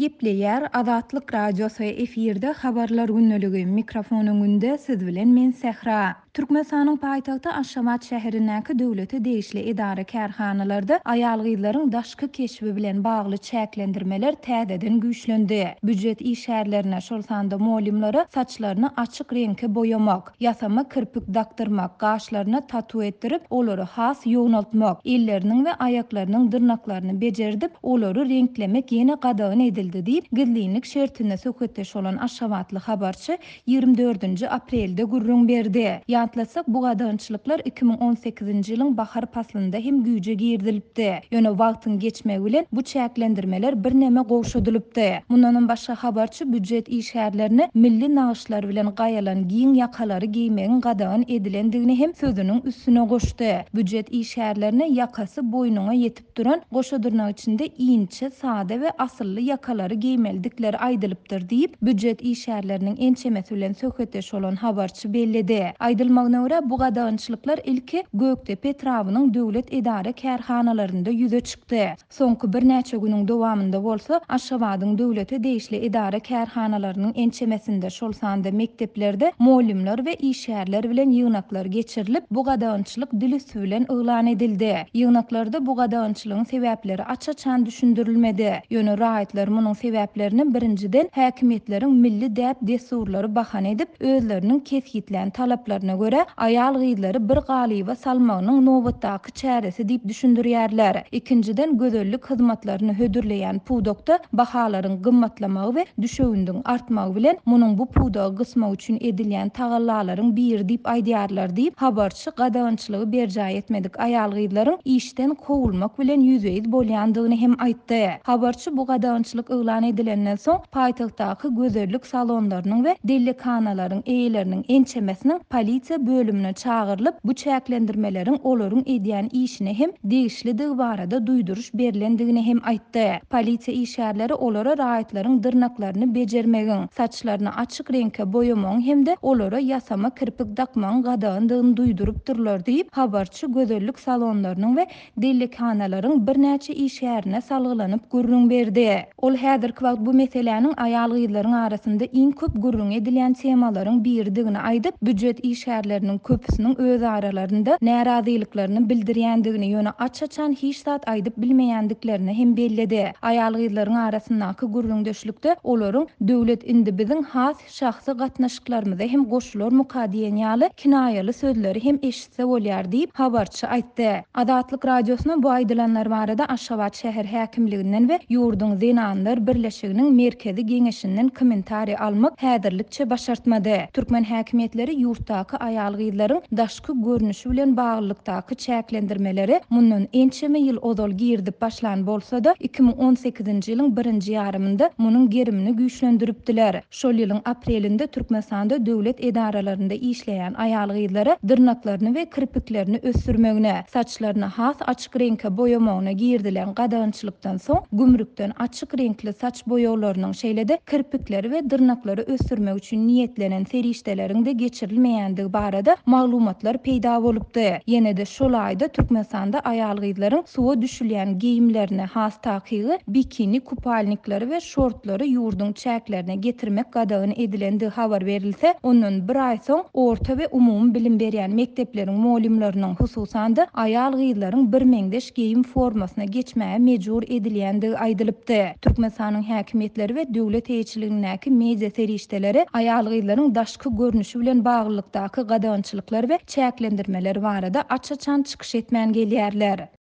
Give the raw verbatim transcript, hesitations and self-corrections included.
Gepleyer Azatlyk Radiosu efirde habarlar günneligi mikrofonunde siz bilen men Sehra. Türkmenistanyň paýtagty Aşgabat şäherindäki döwlete degişli idara kärhanalarda aýal gyzlaryň daşky keşbi bilen bagly çäklendirmeler täzeden güýçlendi. Büdjet işgärlerine şolsanda molimlara saçlaryny açyk reňke boýamak, ýasama kirpik daktyrmak, gaşlaryna tatu etdirip olary has ýoňaltmak, elleriniň we aýaklarynyň dyrnaklaryny bejerdip olary reňklemek ýene gadagyn edildi diýip gizlilik şertine söketdeş olan Aşgabatly habarçy ýygrimi dördünji aprelde gurrun berdi. Ýatlasak bu gadagynçylyklar iki ming on sekizinji ýylyň bahar paslynda hem güýje girdilipdi. Ýöne wagtyň geçmegi bilen bu çäklendirmeler bir näme gowşudylypdy. Mundan başga habarçy büdjet işgärlerini milli nagyşlar bilen gaýalan giň ýakalary giýmegin gadagyn edilendigini hem sözüniň üstüne goşdy. Büdjet işgärlerini ýakasy boýnuňa ýetip duran goşadyrnak içinde iňçe, sade we asylly ýakalary giýmeldikleri aýdylypdyr diýip büdjet işgärleriniň ençemesi bilen söhbetdeş olan habarçy bellidi. Aýdylmagyna görä bu gadagynçylyklar ilki Göktepe etrawynyň döwlet idara kärhanalarynda ýüze çykdy. Soňky bir näçe günüň dowamında bolsa Aşgabatyň döwlete degişli idara kärhanalarynyň ençemesinde şolsanda mekteplerde molimler we işgärler bilen ýygnaklar geçirilip bu gadagynçylyk dili bilen öýlan edildi. Ýygnaklarda bu gadagynçylygyň sebäpleri açaçan düşündirilmedi. Ýöne raýatlar munyň sebäplerini birinciden häkimetleriň milli däp desurlary bahan edip özleriniň kesgitlen talaplaryna görä aýal gyzlary bir galyba salmagynyň nobatdaky çäresi diýip düşündirýärler. İkinciden gözellik hyzmatlaryny hödürleýän pudokda bahalaryň gymmatlamagy we düşegiňiň artmagy bilen munyň bu pudogy gysmak üçin edilýän tagallalaryň bir diýip aýdýarlar diýip habarçy gadagynçylygy berjaý etmedik aýal gyzlaryň işden kowulmak bilen ýüzeýiz bolýandygyny hem aýtdy. Habarçy bu gadagynçylyk öýlan edilenden soň paýtagtdaky gözellik salonlarynyň we dellekanalaryň eýeleriniň ençemesiniň polisiýa bölümine çağırılıp bu çäklendirmeleriň olaryň edýän işine hem degişlidigi barada duýduruş berilendigini hem aýtdy. Polisiýa işgärleri olara raýatlaryň dyrnaklaryny bejermegiň, saçlaryny açyk reňke boýamagyň hemde olara ýasama kirpik dakmagyň gadagyndygyny duýdurypdyrlar diýip habarçy gözellik salonlarynyň we dellekanalaryň bir näçe işgärine salgylanyp gurrun berdi. Ol häzirki wagt bu meseleniň aýal gyzlaryň arasynda iň köp gurrun edilýän temalaryň biridigini aýdyp büdjet işgärleriniň köpüsiniň öz aralarynda närazylyklaryny bildirýändigini ýöne açaçan hiç zat aýdyp bilmeýändiklerini hem bellidi. Aýal gyzlaryň arasyndaky gurrundeşlikde olaryň döwlet indi biziň has şahsy gatnaşyklarymyza hem goşulur mukadiýen ýaly kinaýaly sözleri hem eşitse bolýar diýip habarçy aýtdy. Azatlyk Radiosyna bu aýdylanlar barada Aşgabat şäher häkimliginden we ýurdun zenanlar birleşiginiň merkezi geňeşinden kommentari almak häzirlikçe başartmady. Türkmen häkimetleri ýurtdaky aýal gyzlaryň daşky görnüşi bilen baglykdaky çäklendirmeleri mundan ençeme ýyl ozal girdip başlan bolsa-da iki ming on sekizinji ýylyň birinji ýarymynda munyň gerimini güýçlendiripdiler. Şol ýylyň aprelinde Türkmenistanda döwlet edaralarynda işleýän aýal gyzlary dyrnaklaryny we kirpiklerini ösürmegine, saçlaryny has açyk reňke boýamagyna girdilen gadagynçylykdan soň gümrükden açyk reňkli saç boýawlarynyň şeýlede kirpikleri we dyrnaklary ösürmek üçin niýetlenen serişdeleriň de geçirilmeýändigi barada maglumatlar peýda bolupdy. Ýene-de şol aýda Türkmenistanda aýal gyzlaryň suwa düşülýän giyimlerine has takygy, bikini kupalniklary we şortlary ýurdun çäklerine getirmek gadagyn edilendi habar berilse, ondan bir aý soň orta we umumy bilim berýän mektepleriň molimlarynyň hususanda aýal gyzlaryň bir meňdeş giyim formasyna geçmäge mejbur edilýändigi aýdylypdy. Türkmenistanyň häkimetleri we döwlet eýçiligindäki media serişdeleri aýal gyzlaryň daşky görnüşi bilen baglykdaky gadagynçylyklar we çäklendirmeler barada açaçan çykyş etmän gelýärler.